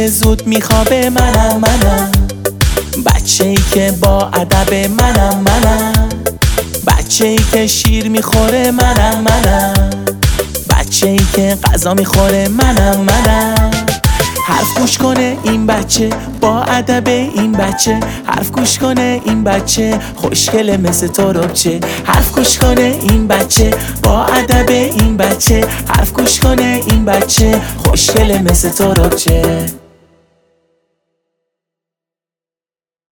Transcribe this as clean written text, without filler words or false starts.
که زود میخوابه منم بچه‌ای که با ادب منم بچه‌ای که شیر میخوره منم بچه‌ای که غذا میخوره منم حرف گوش کنه این بچه با ادب این بچه حرف گوش کنه این بچه خوشگله مثل تربچه حرف گوش کنه این بچه با ادب این بچه حرف گوش کنه این بچه خوشگله مثل تربچه